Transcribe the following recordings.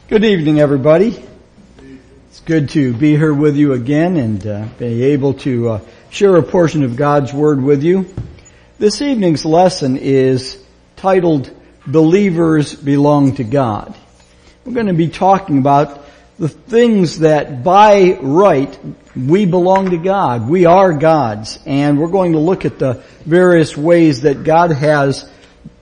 Good evening, everybody. It's good to be here with you again and be able to share a portion of God's Word with you. This evening's lesson is titled, Believers Belong to God. We're going to be talking about the things that by right we belong to God. We are God's, and we're going to look at the various ways that God has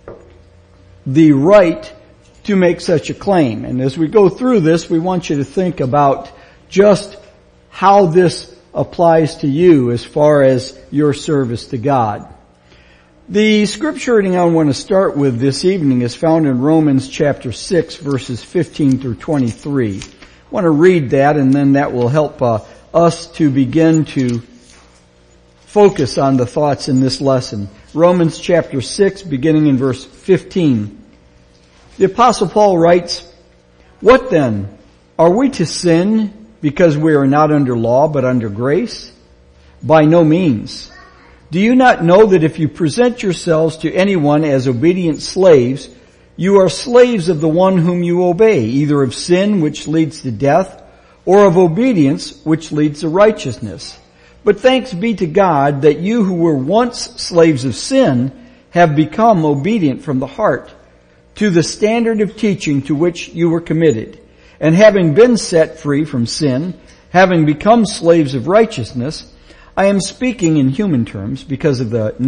the right to make such a claim. And as we go through this, we want you to think about just how this applies to you as far as your service to God. The scripture reading I want to start with this evening is found in Romans chapter 6, verses 15 through 23. I want to read that, and then that will help us to begin to focus on the thoughts in this lesson. Romans chapter 6, beginning in verse 15. The Apostle Paul writes, "What then? Are we to sin because we are not under law but under grace? By no means. Do you not know that if you present yourselves to anyone as obedient slaves, you are slaves of the one whom you obey, either of sin which leads to death, or of obedience which leads to righteousness? But thanks be to God that you who were once slaves of sin have become obedient from the heart to the standard of teaching to which you were committed. And having been set free from sin, having become slaves of righteousness, I am speaking in human terms because of your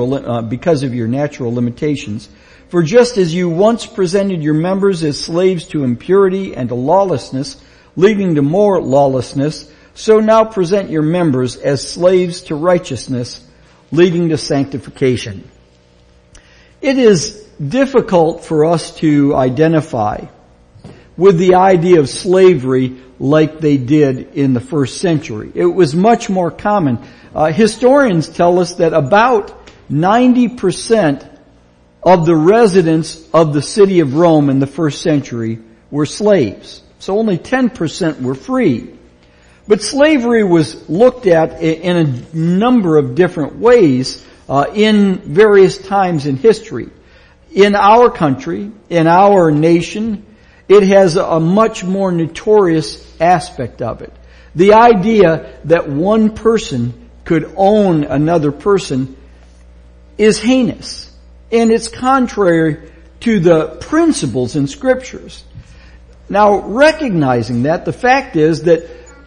natural limitations. For just as you once presented your members as slaves to impurity and to lawlessness, leading to more lawlessness, so now present your members as slaves to righteousness, leading to sanctification." It is difficult for us to identify with the idea of slavery like they did in the first century. It was much more common. Historians tell us that about 90% of the residents of the city of Rome in the first century were slaves. So only 10% were free. But slavery was looked at in a number of different ways in various times in history. In our country, in our nation, it has a much more notorious aspect of it. The idea that one person could own another person is heinous, and it's contrary to the principles in scriptures. Now, recognizing that, the fact is that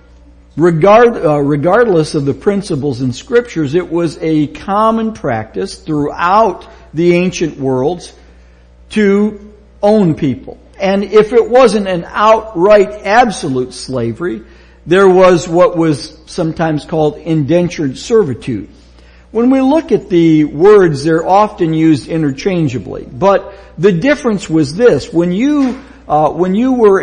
regardless of the principles in scriptures, it was a common practice throughout the ancient worlds to own people. And if it wasn't an outright absolute slavery, there was what was sometimes called indentured servitude. When we look at the words, they're often used interchangeably. But the difference was this: when you were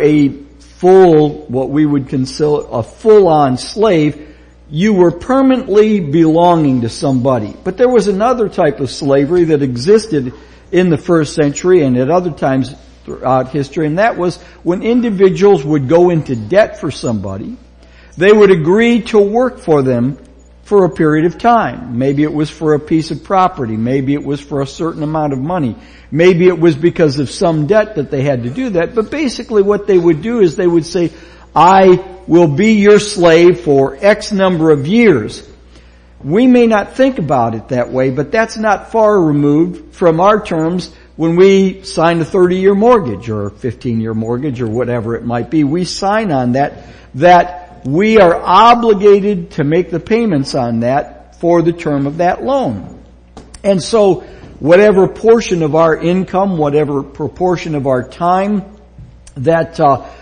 what we would consider a full-on slave, you were permanently belonging to somebody. But there was another type of slavery that existed in the first century and at other times throughout history, and that was when individuals would go into debt for somebody, they would agree to work for them for a period of time. Maybe it was for a piece of property. Maybe it was for a certain amount of money. Maybe it was because of some debt that they had to do that. But basically what they would do is they would say, "I will be your slave for X number of years." We may not think about it that way, but that's not far removed from our terms when we sign a 30-year mortgage or a 15-year mortgage or whatever it might be. We sign on that we are obligated to make the payments on that for the term of that loan. And so whatever portion of our income, whatever proportion of our time that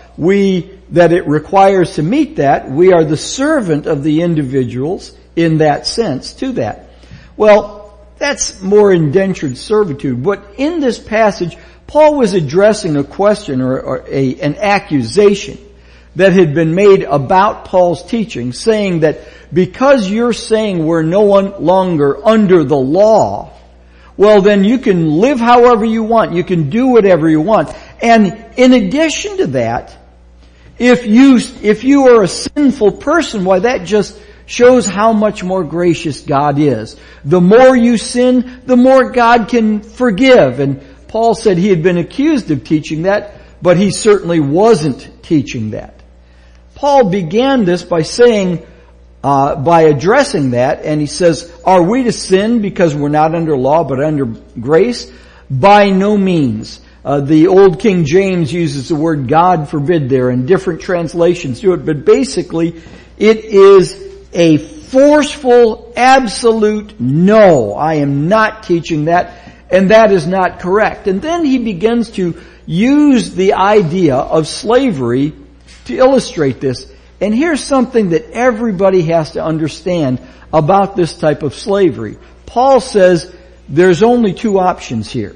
it requires to meet that, we are the servant of the individuals in that sense to that. Well, that's more indentured servitude. But in this passage, Paul was addressing a question or an accusation that had been made about Paul's teaching, saying that because you're saying we're no longer under the law, well then you can live however you want, you can do whatever you want. And in addition to that, if you are a sinful person, why that just shows how much more gracious God is. The more you sin, the more God can forgive. And Paul said he had been accused of teaching that, but he certainly wasn't teaching that. Paul began this by saying, by addressing that, and he says, are we to sin because we're not under law but under grace? By no means. The old King James uses the word God forbid there, and different translations do it, but basically it is a forceful, absolute no. I am not teaching that, and that is not correct. And then he begins to use the idea of slavery to illustrate this. And here's something that everybody has to understand about this type of slavery. Paul says there's only two options here.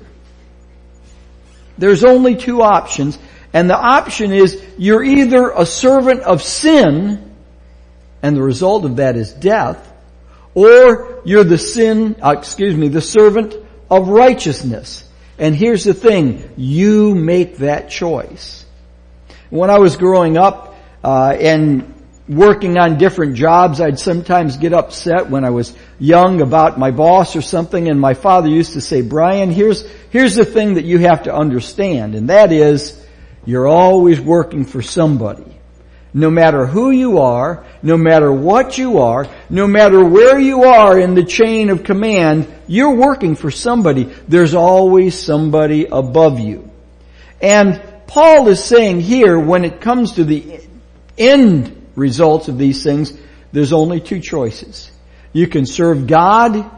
There's only two options, and the option is you're either a servant of sin, and the result of that is death, or you're the servant of righteousness. And here's the thing, you make that choice. When I was growing up, and working on different jobs, I'd sometimes get upset when I was young about my boss or something, and my father used to say, Brian, here's the thing that you have to understand, and that is, you're always working for somebody. No matter who you are, no matter what you are, no matter where you are in the chain of command, you're working for somebody. There's always somebody above you. And Paul is saying here, when it comes to the end results of these things, there's only two choices. You can serve God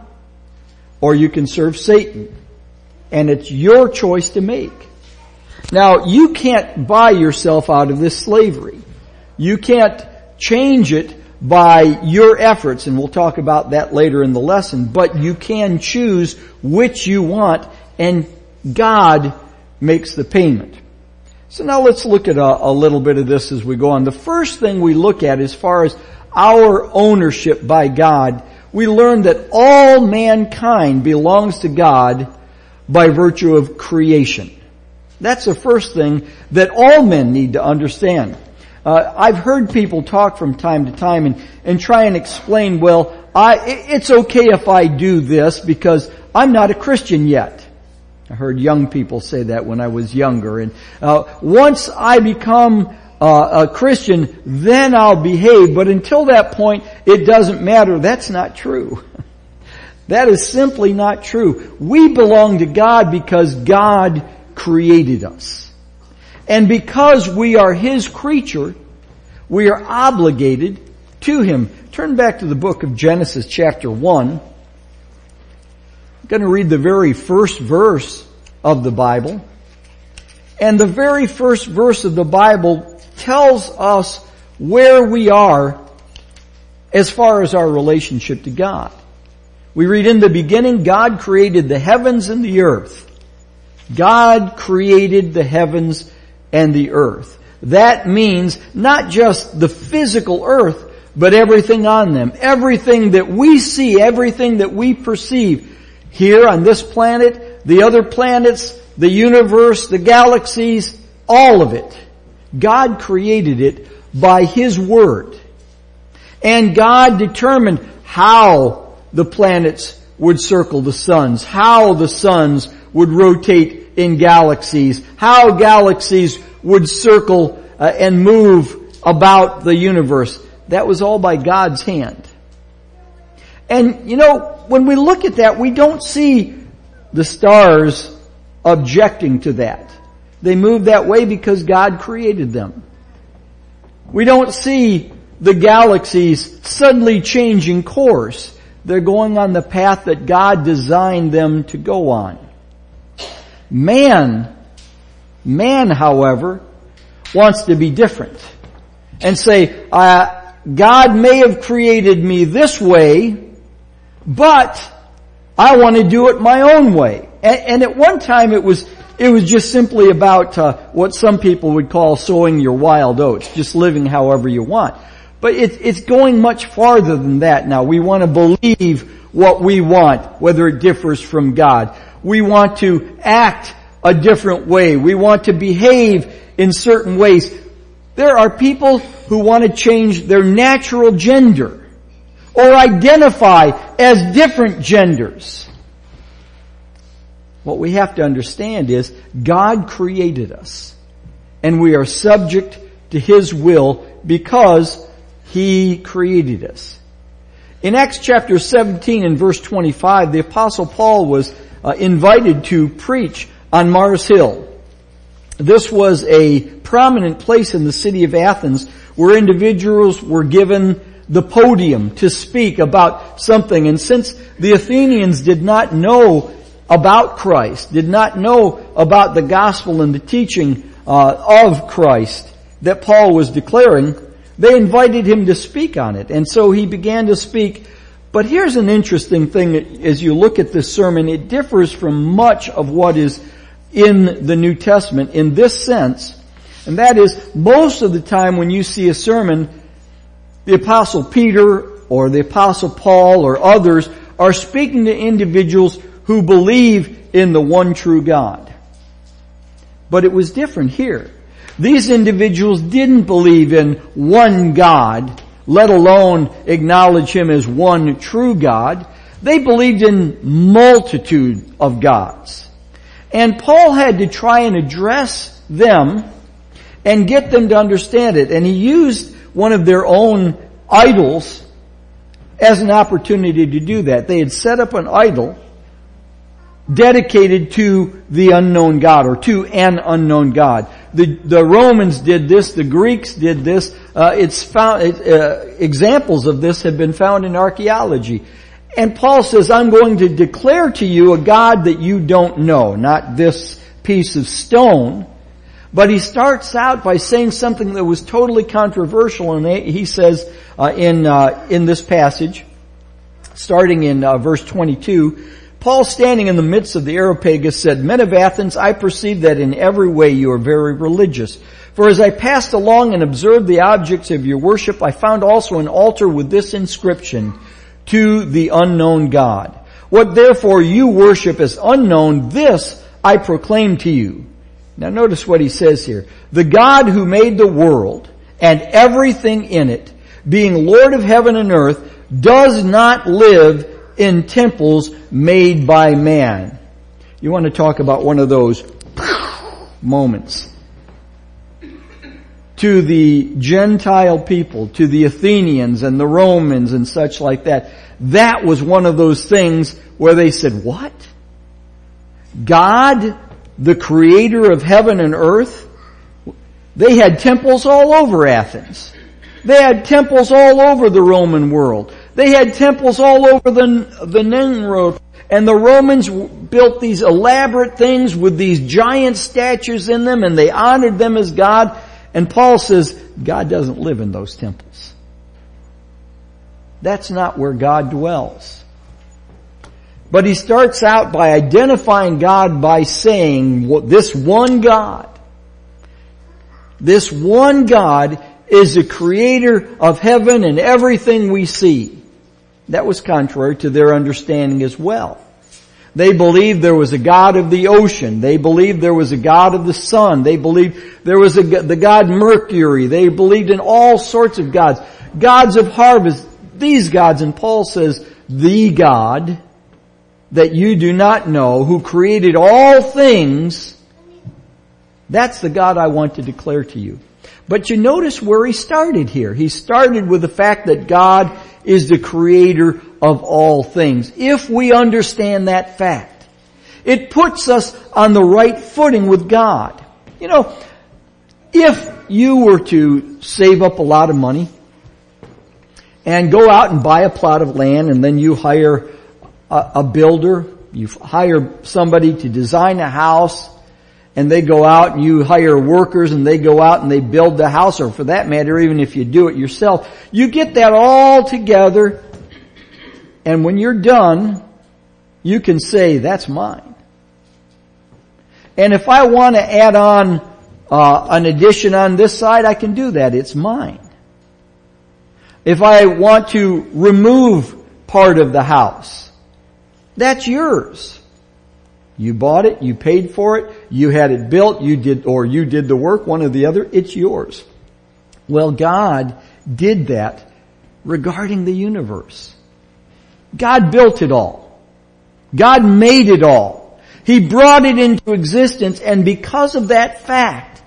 or you can serve Satan. And it's your choice to make. Now, you can't buy yourself out of this slavery. You can't change it by your efforts, and we'll talk about that later in the lesson, but you can choose which you want, and God makes the payment. So now let's look at a little bit of this as we go on. The first thing we look at as far as our ownership by God, we learn that all mankind belongs to God by virtue of creation. That's the first thing that all men need to understand. I've heard people talk from time to time and try and explain, well, it's okay if I do this because I'm not a Christian yet. I heard young people say that when I was younger. And once I become a Christian, then I'll behave. But until that point, it doesn't matter. That's not true. That is simply not true. We belong to God because God created us. And because we are His creature, we are obligated to Him. Turn back to the book of Genesis chapter 1. I'm going to read the very first verse of the Bible. And the very first verse of the Bible tells us where we are as far as our relationship to God. We read, in the beginning, God created the heavens and the earth. God created the heavens and the earth. That means not just the physical earth, but everything on them. Everything that we see, everything that we perceive here on this planet, the other planets, the universe, the galaxies, all of it. God created it by His Word. And God determined how the planets would circle the suns, how the suns would rotate in galaxies, how galaxies would circle and move about the universe. That was all by God's hand. And when we look at that, we don't see the stars objecting to that. They move that way because God created them. We don't see the galaxies suddenly changing course. They're going on the path that God designed them to go on. Man, however, wants to be different and say, God may have created me this way, but I want to do it my own way. And at one time it was just simply about what some people would call sowing your wild oats, just living however you want. But it's going much farther than that now. We want to believe what we want, whether it differs from God. We want to act a different way. We want to behave in certain ways. There are people who want to change their natural gender or identify as different genders. What we have to understand is God created us. and we are subject to His will because He created us. In Acts chapter 17 and verse 25, the Apostle Paul was invited to preach on Mars Hill. This was a prominent place in the city of Athens where individuals were given the podium to speak about something. And since the Athenians did not know about Christ, did not know about the gospel and the teaching of Christ that Paul was declaring, they invited him to speak on it. And so he began to speak. But here's an interesting thing as you look at this sermon. It differs from much of what is in the New Testament in this sense. And that is, most of the time when you see a sermon, the Apostle Peter or the Apostle Paul or others are speaking to individuals who believe in the one true God. But it was different here. These individuals didn't believe in one God, let alone acknowledge Him as one true God. They believed in multitude of gods. And Paul had to try and address them and get them to understand it. And he used one of their own idols as an opportunity to do that. They had set up an idol dedicated to the unknown God, or to an unknown God. The Romans did this, the Greeks did this. Examples of this have been found in archaeology. And Paul says, I'm going to declare to you a God that you don't know, not this piece of stone. But he starts out by saying something that was totally controversial, and he says in this passage, starting in verse 22, Paul, standing in the midst of the Areopagus, said, Men of Athens, I perceive that in every way you are very religious. For as I passed along and observed the objects of your worship, I found also an altar with this inscription, To the unknown God. What therefore you worship as unknown, this I proclaim to you. Now notice what he says here. The God who made the world and everything in it, being Lord of heaven and earth, does not live in temples made by man. You want to talk about one of those moments. To the Gentile people, to the Athenians and the Romans and such like that, that was one of those things where they said, what? God, the creator of heaven and earth? They had temples all over Athens. They had temples all over the Roman world. They had temples all over the Nimrod. And the Romans built these elaborate things with these giant statues in them, and they honored them as God. And Paul says, God doesn't live in those temples. That's not where God dwells. But he starts out by identifying God by saying, this one God is the creator of heaven and everything we see. That was contrary to their understanding as well. They believed there was a God of the ocean. They believed there was a God of the sun. They believed there was the God Mercury. They believed in all sorts of gods. Gods of harvest. These gods. And Paul says, the God that you do not know, who created all things, that's the God I want to declare to you. But you notice where he started here. He started with the fact that God is the creator of all things. If we understand that fact, it puts us on the right footing with God. You know, if you were to save up a lot of money and go out and buy a plot of land, and then you hire a builder, you hire somebody to design a house, and they go out and you hire workers and they go out and they build the house, or for that matter, even if you do it yourself, you get that all together, and when you're done, you can say, that's mine. And if I want to add on an addition on this side, I can do that. It's mine. If I want to remove part of the house, that's yours. You bought it, you paid for it, you had it built, you did the work, one or the other, it's yours. Well, God did that regarding the universe. God built it all. God made it all. He brought it into existence, and because of that fact,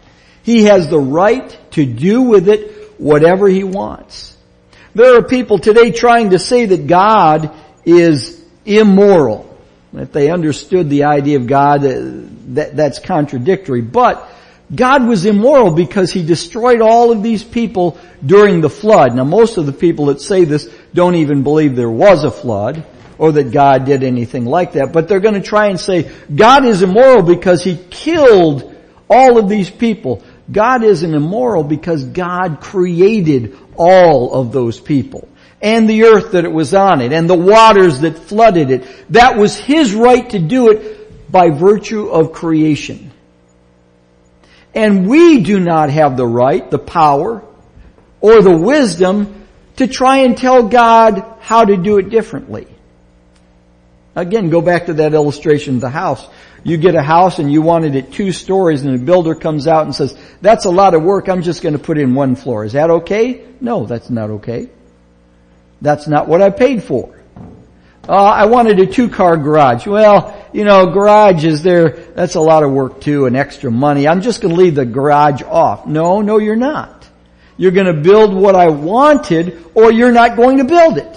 He has the right to do with it whatever He wants. There are people today trying to say that God is immoral. If they understood the idea of God, that's contradictory. But God was immoral because He destroyed all of these people during the flood. Now most of the people that say this don't even believe there was a flood or that God did anything like that. But they're going to try and say God is immoral because He killed all of these people. God isn't immoral because God created all of those people. And the earth that it was on it, and the waters that flooded it. That was His right to do it by virtue of creation. And we do not have the right, the power, or the wisdom to try and tell God how to do it differently. Again, go back to that illustration of the house. You get a house and you wanted it 2 stories and the builder comes out and says, that's a lot of work, I'm just going to put in 1 floor. Is that okay? No, that's not okay. That's not what I paid for. I wanted a 2-car garage. Well, garage is there, that's a lot of work too and extra money. I'm just going to leave the garage off. No, you're not. You're going to build what I wanted or you're not going to build it.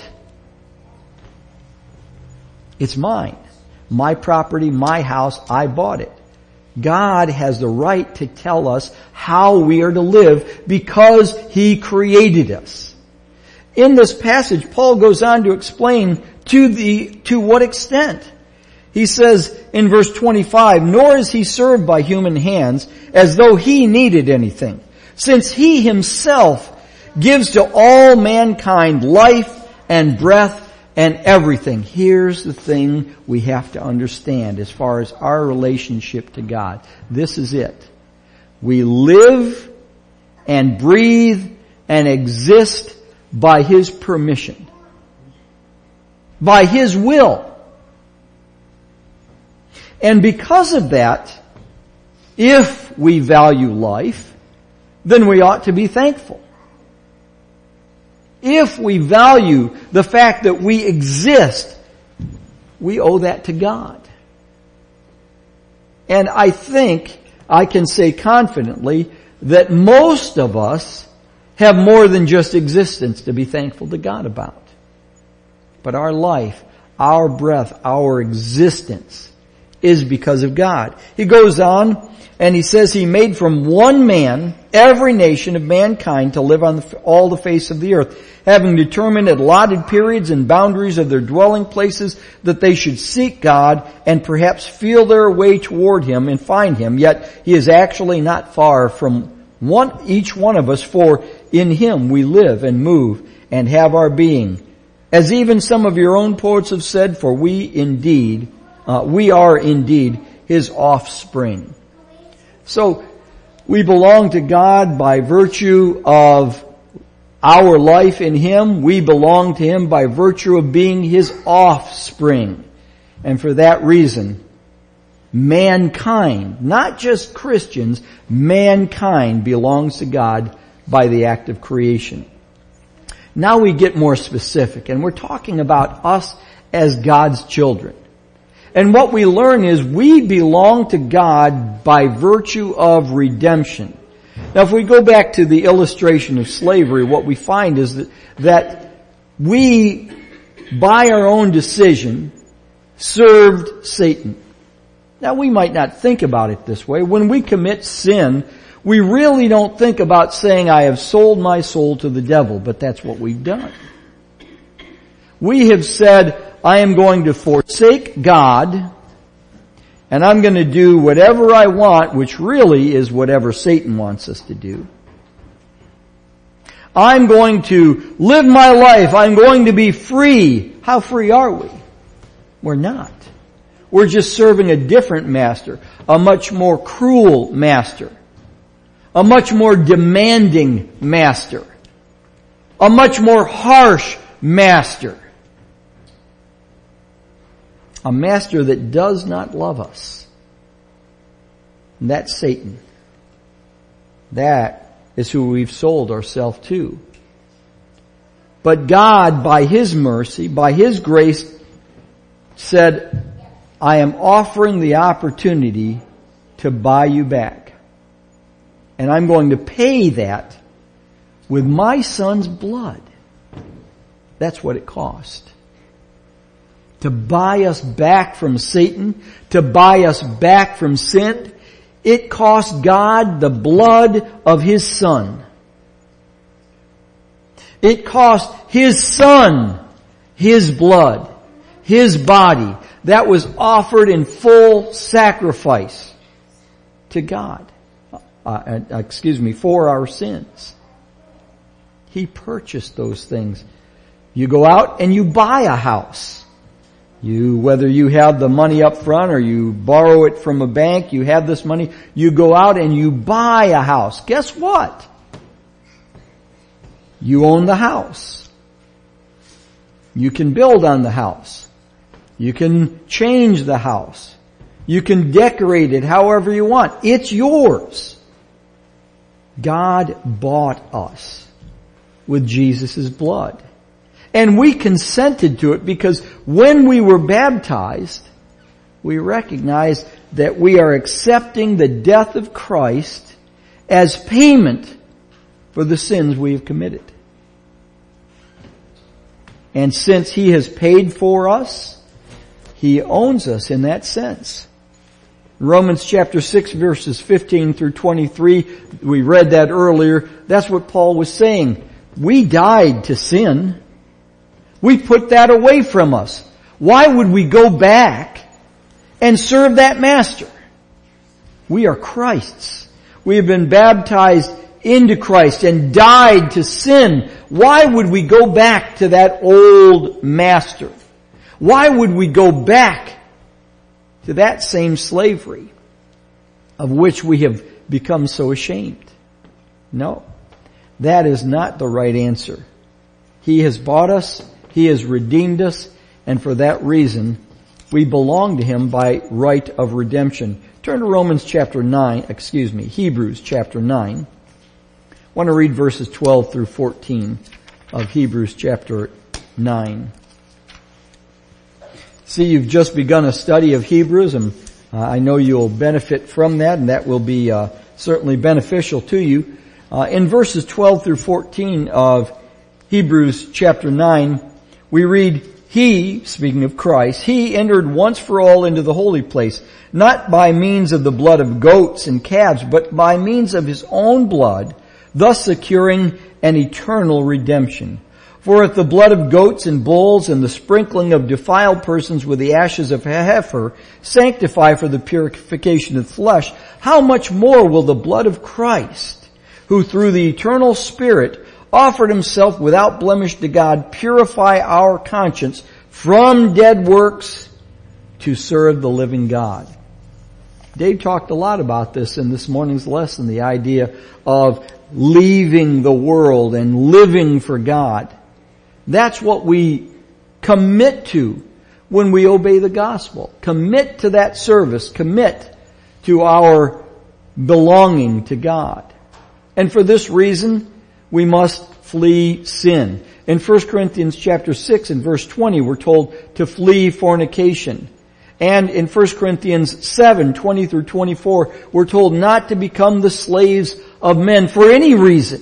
It's mine. My property, my house, I bought it. God has the right to tell us how we are to live because He created us. In this passage, Paul goes on to explain to what extent. He says in verse 25, nor is He served by human hands as though He needed anything, since He Himself gives to all mankind life and breath and everything. Here's the thing we have to understand as far as our relationship to God. This is it. We live and breathe and exist by His permission. By His will. And because of that, if we value life, then we ought to be thankful. If we value the fact that we exist, we owe that to God. And I think I can say confidently that most of us have more than just existence to be thankful to God about. But our life, our breath, our existence is because of God. He goes on and he says He made from one man every nation of mankind to live on all the face of the earth, having determined allotted periods and boundaries of their dwelling places that they should seek God and perhaps feel their way toward Him and find Him. Yet He is actually not far from each one of us, for in Him we live and move and have our being. As even some of your own poets have said, for we are indeed His offspring. So, we belong to God by virtue of our life in Him. We belong to Him by virtue of being His offspring. And for that reason, mankind, not just Christians, mankind belongs to God by the act of creation. Now we get more specific, and we're talking about us as God's children. And what we learn is we belong to God by virtue of redemption. Now if we go back to the illustration of slavery, what we find is that we, by our own decision, served Satan. Now we might not think about it this way. When we commit sin, we really don't think about saying, I have sold my soul to the devil, but that's what we've done. We have said, I am going to forsake God, and I'm going to do whatever I want, which really is whatever Satan wants us to do. I'm going to live my life. I'm going to be free. How free are we? We're not. We're just serving a different master, a much more cruel master, a much more demanding master, a much more harsh master. A master that does not love us. And that's Satan. That is who we've sold ourselves to. But God, by His mercy, by His grace, said, I am offering the opportunity to buy you back. And I'm going to pay that with my Son's blood. That's what it cost. To buy us back from Satan, to buy us back from sin, it cost God the blood of His Son. It cost His Son His blood, His body, that was offered in full sacrifice to God. For our sins. He purchased those things. You go out and you buy a house. Whether you have the money up front or you borrow it from a bank, you have this money, you go out and you buy a house. Guess what? You own the house. You can build on the house. You can change the house. You can decorate it however you want. It's yours. God bought us with Jesus' blood. And we consented to it because when we were baptized, we recognized that we are accepting the death of Christ as payment for the sins we have committed. And since He has paid for us, He owns us in that sense. Romans chapter 6 verses 15 through 23, we read that earlier. That's what Paul was saying. We died to sin. We put that away from us. Why would we go back and serve that master? We are Christ's. We have been baptized into Christ and died to sin. Why would we go back to that old master? Why would we go back to that same slavery of which we have become so ashamed? No, that is not the right answer. He has bought us. He has redeemed us. And for that reason, we belong to Him by right of redemption. Turn to Hebrews chapter 9. I want to read verses 12 through 14 of Hebrews chapter 9. See, you've just begun a study of Hebrews, and I know you'll benefit from that, and that will be certainly beneficial to you. In verses 12 through 14 of Hebrews chapter 9, we read, He, speaking of Christ, He entered once for all into the holy place, not by means of the blood of goats and calves, but by means of His own blood, thus securing an eternal redemption. For if the blood of goats and bulls and the sprinkling of defiled persons with the ashes of a heifer sanctify for the purification of flesh, how much more will the blood of Christ, who through the eternal Spirit offered Himself without blemish to God, purify our conscience from dead works to serve the living God. Dave talked a lot about this in this morning's lesson, the idea of leaving the world and living for God. That's what we commit to when we obey the gospel. Commit to that service. Commit to our belonging to God. And for this reason, we must flee sin. In 1 Corinthians chapter 6 and verse 20, we're told to flee fornication. And in 1 Corinthians 7, 20 through 24, we're told not to become the slaves of men for any reason.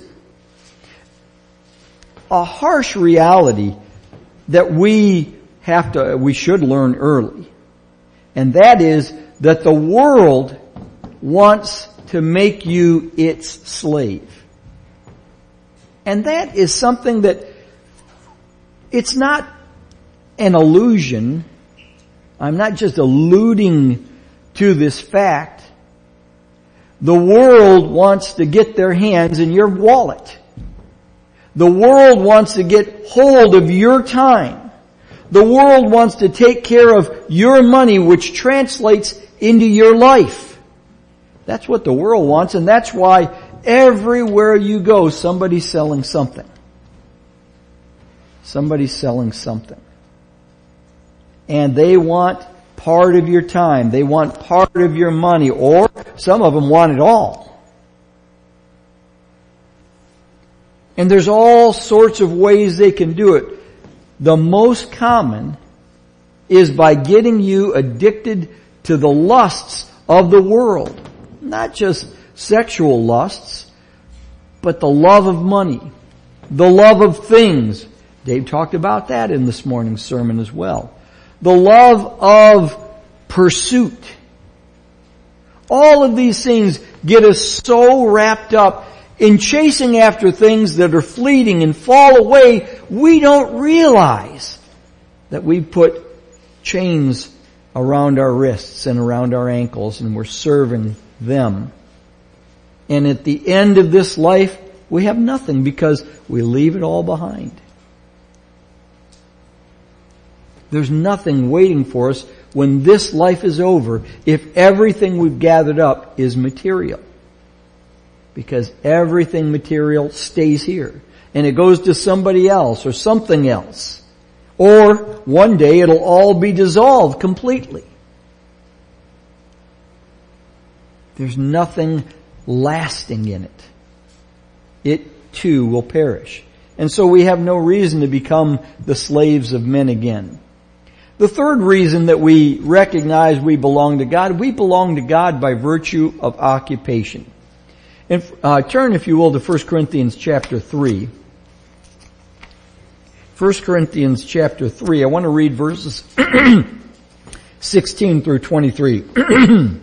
A harsh reality that we should learn early. And that is that the world wants to make you its slave. And that is something that it's not an illusion. I'm not just alluding to this fact. The world wants to get their hands in your wallet. The world wants to get hold of your time. The world wants to take care of your money, which translates into your life. That's what the world wants, and that's why everywhere you go, somebody's selling something. Somebody's selling something. And they want part of your time. They want part of your money, or some of them want it all. And there's all sorts of ways they can do it. The most common is by getting you addicted to the lusts of the world. Not just sexual lusts, but the love of money, the love of things. Dave talked about that in this morning's sermon as well. The love of pursuit. All of these things get us so wrapped up in chasing after things that are fleeting and fall away, we don't realize that we've put chains around our wrists and around our ankles and we're serving them. And at the end of this life, we have nothing because we leave it all behind. There's nothing waiting for us when this life is over if everything we've gathered up is material. Because everything material stays here. And it goes to somebody else or something else. Or one day it'll all be dissolved completely. There's nothing lasting in it. It too will perish. And so we have no reason to become the slaves of men again. The third reason that we recognize we belong to God by virtue of occupation. And turn, if you will, to 1 Corinthians chapter 3. 1 Corinthians chapter 3. I want to read verses 16 through 23. 1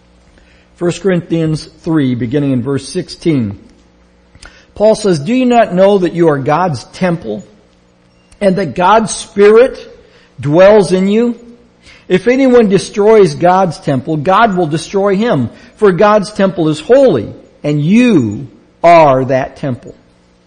Corinthians 3, beginning in verse 16. Paul says, "Do you not know that you are God's temple, and that God's Spirit dwells in you? If anyone destroys God's temple, God will destroy him, for God's temple is holy, and you are that temple.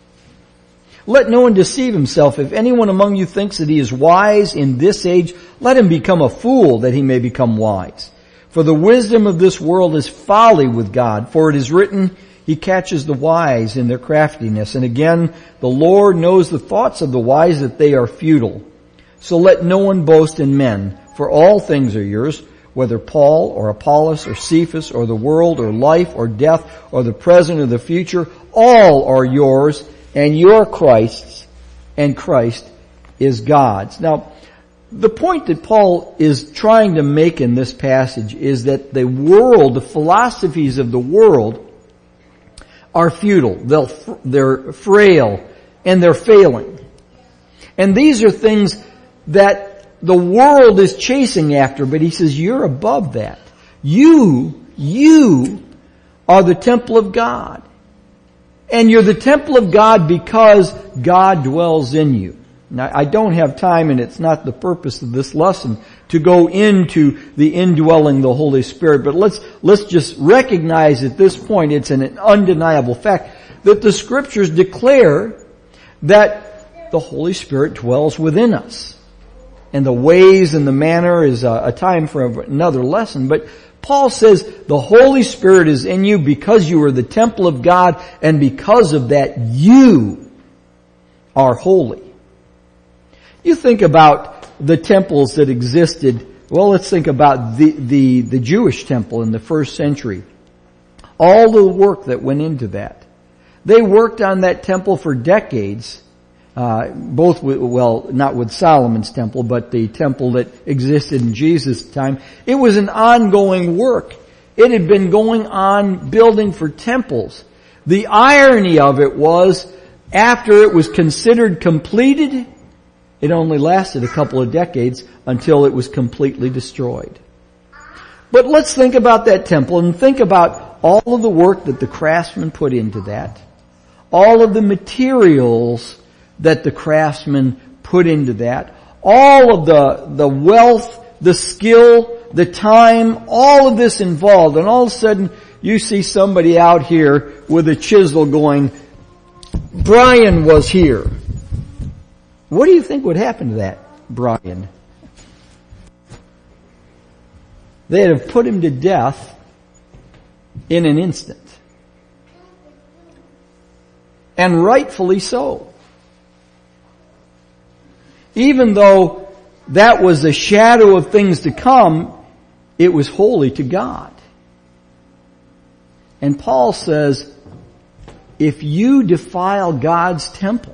Let no one deceive himself. If anyone among you thinks that he is wise in this age, let him become a fool that he may become wise. For the wisdom of this world is folly with God. For it is written, He catches the wise in their craftiness. And again, the Lord knows the thoughts of the wise, that they are futile. So let no one boast in men, for all things are yours, whether Paul or Apollos or Cephas or the world or life or death or the present or the future, all are yours, and you're Christ's, and Christ is God's." Now, the point that Paul is trying to make in this passage is that the world, the philosophies of the world, are futile. They're frail, and they're failing. And these are things that the world is chasing after, but he says, you're above that. You are the temple of God. And you're the temple of God because God dwells in you. Now, I don't have time, and it's not the purpose of this lesson to go into the indwelling the Holy Spirit, but let's just recognize at this point, it's an undeniable fact that the Scriptures declare that the Holy Spirit dwells within us. And the ways and the manner is a time for another lesson, but Paul says the Holy Spirit is in you because you are the temple of God, and because of that you are holy. You think about the temples that existed. Well, let's think about the Jewish temple in the first century. All the work that went into that. They worked on that temple for decades. Not with Solomon's temple, but the temple that existed in Jesus' time. It was an ongoing work. It had been going on building for temples. The irony of it was, after it was considered completed, it only lasted a couple of decades until it was completely destroyed. But let's think about that temple and think about all of the work that the craftsmen put into that. All of the materials that the craftsmen put into that. All of the wealth, the skill, the time, all of this involved. And all of a sudden you see somebody out here with a chisel going, "Brian was here." What do you think would happen to that Brian? They'd have put him to death in an instant. And rightfully so. Even though that was a shadow of things to come, it was holy to God. And Paul says, if you defile God's temple,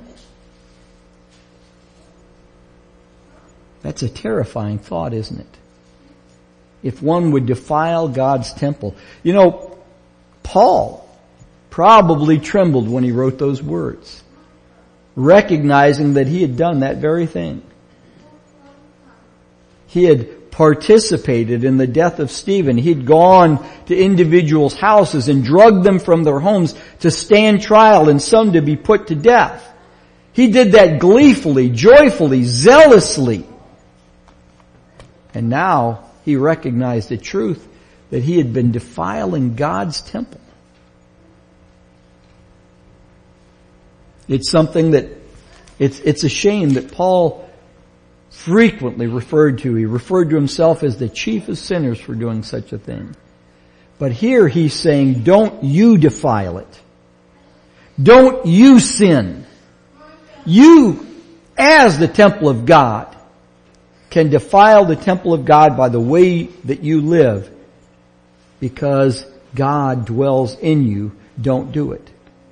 that's a terrifying thought, isn't it? If one would defile God's temple. You know, Paul probably trembled when he wrote those words, recognizing that he had done that very thing. He had participated in the death of Stephen. He'd gone to individuals' houses and drugged them from their homes to stand trial and some to be put to death. He did that gleefully, joyfully, zealously. And now he recognized the truth that he had been defiling God's temple. It's something that, it's a shame that Paul frequently referred to. He referred to himself as the chief of sinners for doing such a thing. But here he's saying, don't you defile it. Don't you sin. You, as the temple of God, can defile the temple of God by the way that you live, because God dwells in you. Don't do it.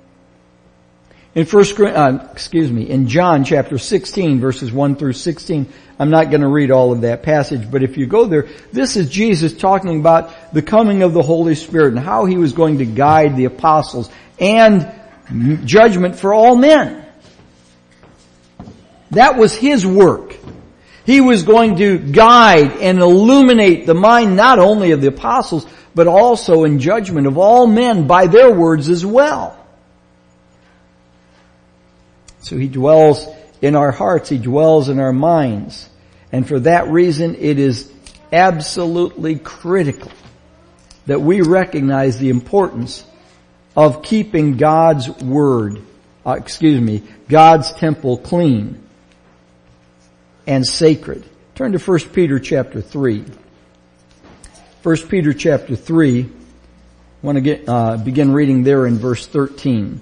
In John chapter 16 verses 1 through 16, I'm not going to read all of that passage, but if you go there, this is Jesus talking about the coming of the Holy Spirit and how He was going to guide the apostles and judgment for all men. That was His work. He was going to guide and illuminate the mind not only of the apostles, but also in judgment of all men by their words as well. So He dwells in our hearts. He dwells in our minds. And for that reason, it is absolutely critical that we recognize the importance of keeping God's God's temple clean and sacred. Turn to 1 Peter chapter 3. 1 Peter chapter 3. I want to begin reading there in verse 13.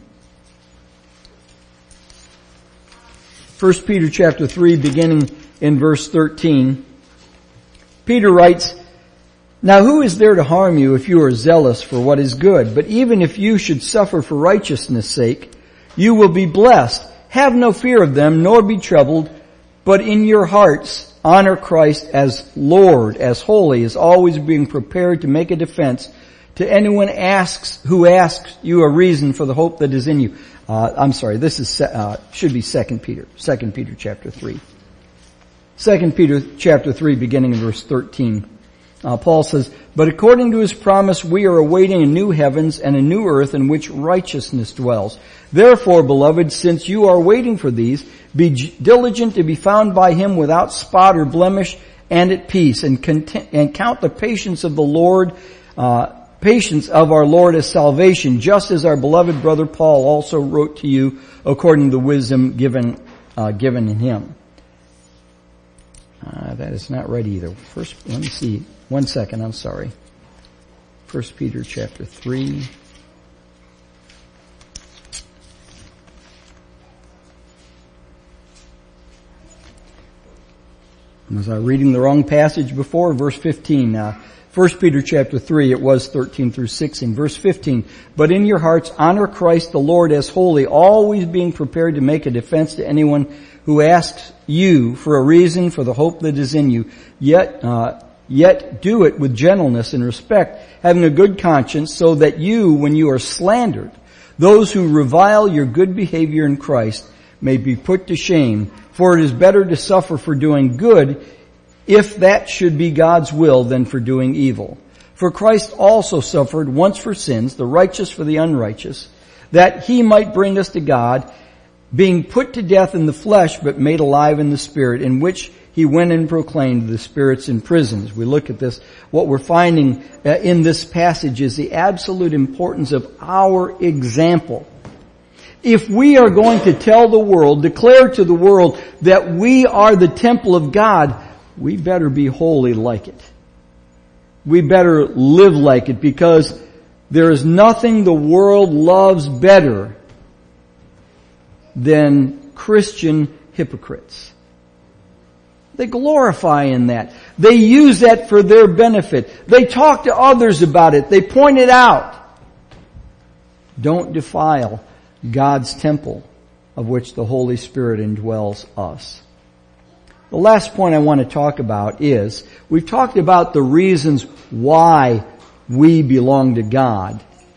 1 Peter chapter 3, beginning in verse 13. Peter writes, "Now who is there to harm you if you are zealous for what is good? But even if you should suffer for righteousness' sake, you will be blessed. Have no fear of them, nor be troubled, but in your hearts honor Christ as Lord, as holy, as always being prepared to make a defense to anyone who asks you a reason for the hope that is in you." This is, should be 2 Peter. 2 Peter chapter 3. 2 Peter chapter 3 beginning in verse 13. Paul says, "But according to His promise we are awaiting a new heavens and a new earth in which righteousness dwells. Therefore, beloved, since you are waiting for these, be diligent to be found by Him without spot or blemish and at peace, and count the patience of the Lord, patience of our Lord as salvation, just as our beloved brother Paul also wrote to you according to the wisdom given in him." That is not right either. First, let me see. 1 second, I'm sorry. 1 Peter chapter 3. Was I reading the wrong passage before? Verse 15. 1 Peter chapter 3, it was 13 through 16. Verse 15, "But in your hearts honor Christ the Lord as holy, always being prepared to make a defense to anyone who asks you for a reason for the hope that is in you. Yet do it with gentleness and respect, having a good conscience, so that you, when you are slandered, those who revile your good behavior in Christ may be put to shame. For it is better to suffer for doing good, if that should be God's will, than for doing evil. For Christ also suffered once for sins, the righteous for the unrighteous, that He might bring us to God, being put to death in the flesh, but made alive in the Spirit, in which He went and proclaimed the spirits in prison." As we look at this, what we're finding in this passage is the absolute importance of our example. If we are going to tell the world, declare to the world that we are the temple of God, we better be holy like it. We better live like it, because there is nothing the world loves better than Christian hypocrites. They glorify in that. They use that for their benefit. They talk to others about it. They point it out. Don't defile God's temple, of which the Holy Spirit indwells us. The last point I want to talk about is, we've talked about the reasons why we belong to God,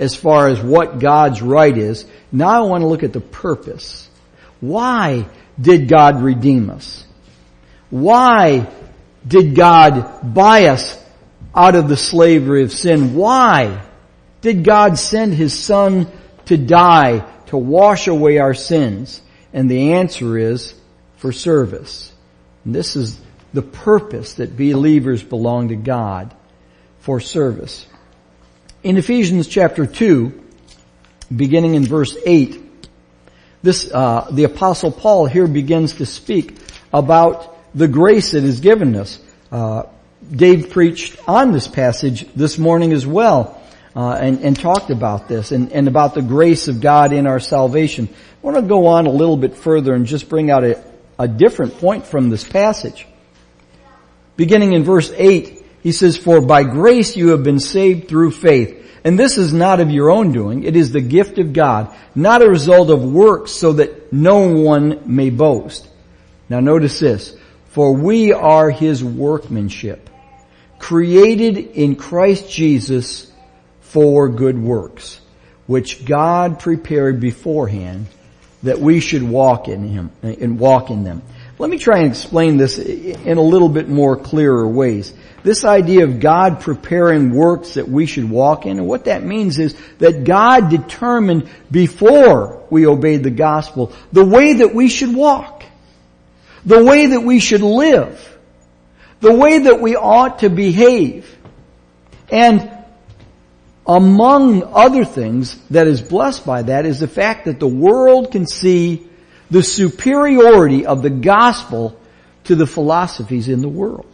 as far as what God's right is. Now I want to look at the purpose. Why did God redeem us? Why did God buy us out of the slavery of sin? Why did God send His Son to die, to wash away our sins? And the answer is for service. And this is the purpose that believers belong to God, for service. In Ephesians chapter 2, beginning in verse 8, the Apostle Paul here begins to speak about the grace that is given us. Dave preached on this passage this morning as well, and talked about this and about the grace of God in our salvation. I want to go on a little bit further and just bring out a different point from this passage. Beginning in verse 8, he says, "For by grace you have been saved through faith. And this is not of your own doing. It is the gift of God, not a result of works, so that no one may boast." Now notice this. "For we are His workmanship, created in Christ Jesus for good works, which God prepared beforehand that we should walk in Him and walk in them." Let me try and explain this in a little bit more clearer ways. This idea of God preparing works that we should walk in, and what that means is that God determined before we obeyed the gospel the way that we should walk, the way that we should live, the way that we ought to behave. And among other things that is blessed by that is the fact that the world can see the superiority of the gospel to the philosophies in the world.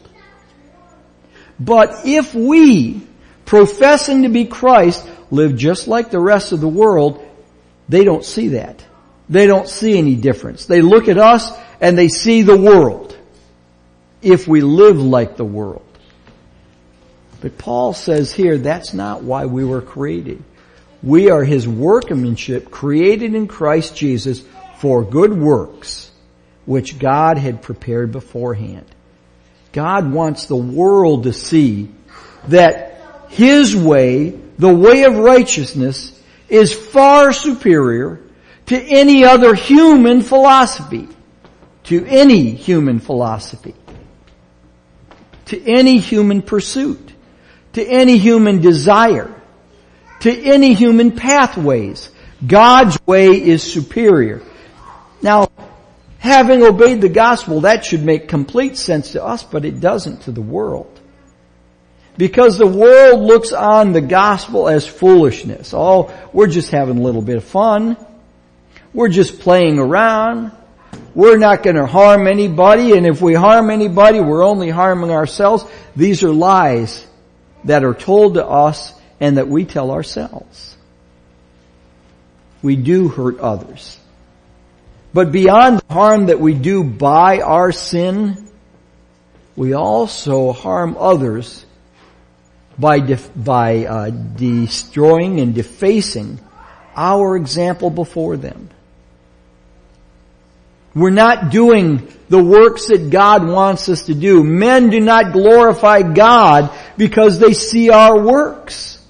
But if we, professing to be Christ, live just like the rest of the world, they don't see that. They don't see any difference. They look at us and they see the world, if we live like the world. But Paul says here, that's not why we were created. We are His workmanship, created in Christ Jesus for good works, which God had prepared beforehand. God wants the world to see that His way, the way of righteousness, is far superior to any other human philosophy, to any human philosophy, to any human pursuit, to any human desire, to any human pathways. God's way is superior. Now, having obeyed the gospel, that should make complete sense to us, but it doesn't to the world. Because the world looks on the gospel as foolishness. Oh, we're just having a little bit of fun. We're just playing around. We're not going to harm anybody, and if we harm anybody, we're only harming ourselves. These are lies that are told to us and that we tell ourselves. We do hurt others. But beyond the harm that we do by our sin, we also harm others by destroying and defacing our example before them. We're not doing the works that God wants us to do. Men do not glorify God because they see our works.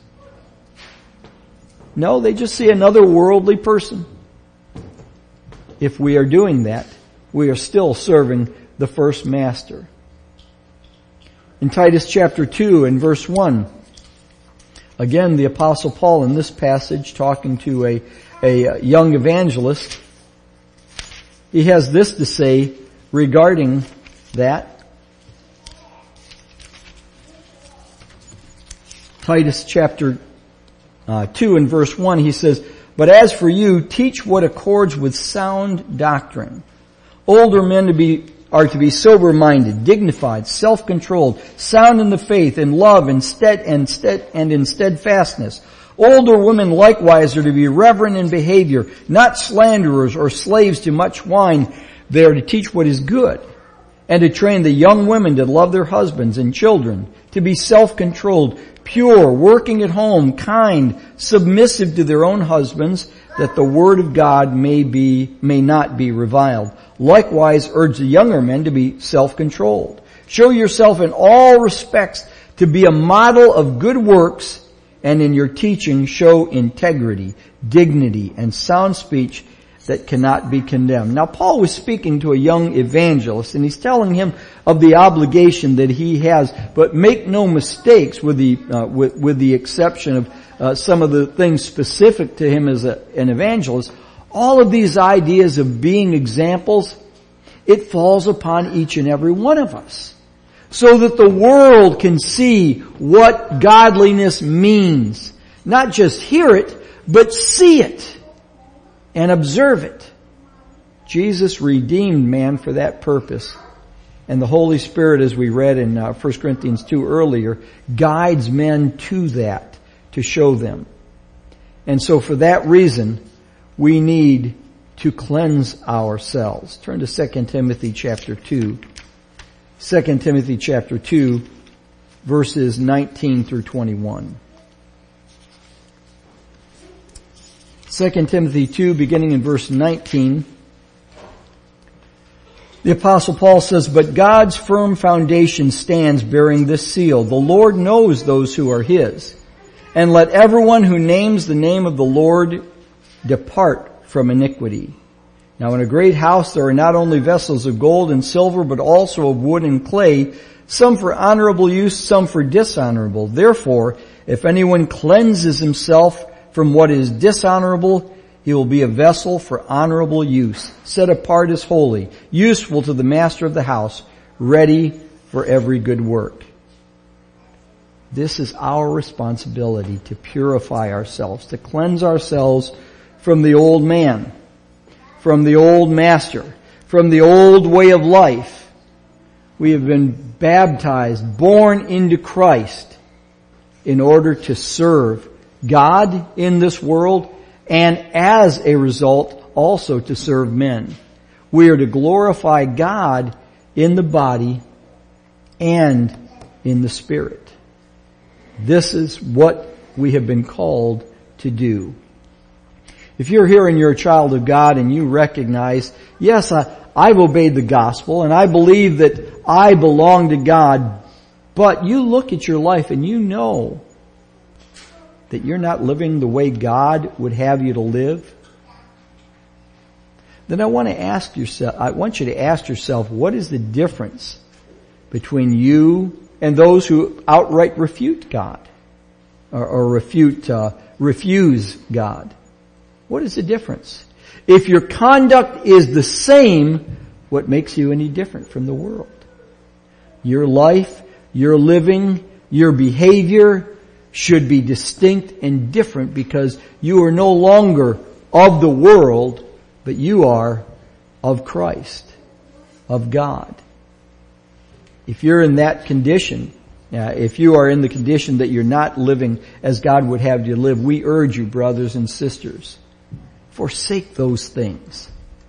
No, they just see another worldly person. If we are doing that, we are still serving the first master. In Titus chapter 2 and verse 1, again the Apostle Paul in this passage talking to a young evangelist, he has this to say regarding that. Titus chapter 2 and verse 1, he says, "But as for you, teach what accords with sound doctrine. Older men are to be sober-minded, dignified, self-controlled, sound in the faith, in love, and in steadfastness. Older women likewise are to be reverent in behavior, not slanderers or slaves to much wine. They are to teach what is good, and to train the young women to love their husbands and children, to be self-controlled, pure, working at home, kind, submissive to their own husbands, that the word of God may not be reviled. Likewise urge the younger men to be self-controlled. Show yourself in all respects to be a model of good works and in your teaching show integrity, dignity, and sound speech that cannot be condemned. Now Paul was speaking to a young evangelist, and he's telling him of the obligation that he has, but make no mistakes with the exception of some of the things specific to him as an evangelist. All of these ideas of being examples, it falls upon each and every one of us, so that the world can see what godliness means. Not just hear it, but see it and observe it. Jesus redeemed man for that purpose. And the Holy Spirit, as we read in 1 Corinthians 2 earlier, guides men to that, to show them. And so for that reason, we need to cleanse ourselves. Turn to 2 Timothy chapter 2. 2 Timothy chapter 2, verses 19 through 21. 2 Timothy 2, beginning in verse 19. The Apostle Paul says, "But God's firm foundation stands bearing this seal. The Lord knows those who are His. And let everyone who names the name of the Lord depart from iniquity. Now in a great house there are not only vessels of gold and silver, but also of wood and clay, some for honorable use, some for dishonorable. Therefore, if anyone cleanses himself from what is dishonorable, he will be a vessel for honorable use, set apart as holy, useful to the master of the house, ready for every good work." This is our responsibility, to purify ourselves, to cleanse ourselves from the old man, from the old master, from the old way of life. We have been baptized, born into Christ, in order to serve God in this world, and as a result, also to serve men. We are to glorify God in the body and in the spirit. This is what we have been called to do. If you're here and you're a child of God and you recognize, yes, I've obeyed the gospel and I believe that I belong to God, but you look at your life and you know that you're not living the way God would have you to live, then I want you to ask yourself, what is the difference between you and those who outright refute God or refuse God? What is the difference? If your conduct is the same, what makes you any different from the world? Your life, your living, your behavior should be distinct and different, because you are no longer of the world, but you are of Christ, of God. If you're in that condition, if you are in the condition that you're not living as God would have you live, we urge you, brothers and sisters, forsake those things.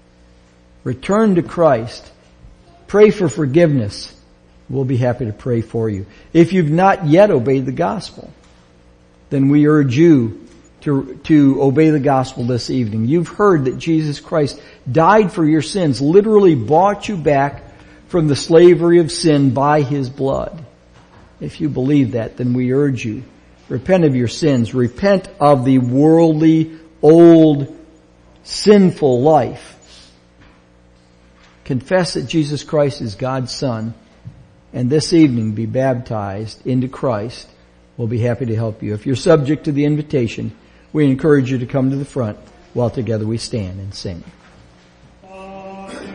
Return to Christ. Pray for forgiveness. We'll be happy to pray for you. If you've not yet obeyed the gospel, then we urge you to obey the gospel this evening. You've heard that Jesus Christ died for your sins, literally bought you back from the slavery of sin by His blood. If you believe that, then we urge you, repent of your sins, repent of the worldly, old, sinful life. Confess that Jesus Christ is God's Son, and this evening be baptized into Christ. We'll be happy to help you. If you're subject to the invitation, we encourage you to come to the front while together we stand and sing.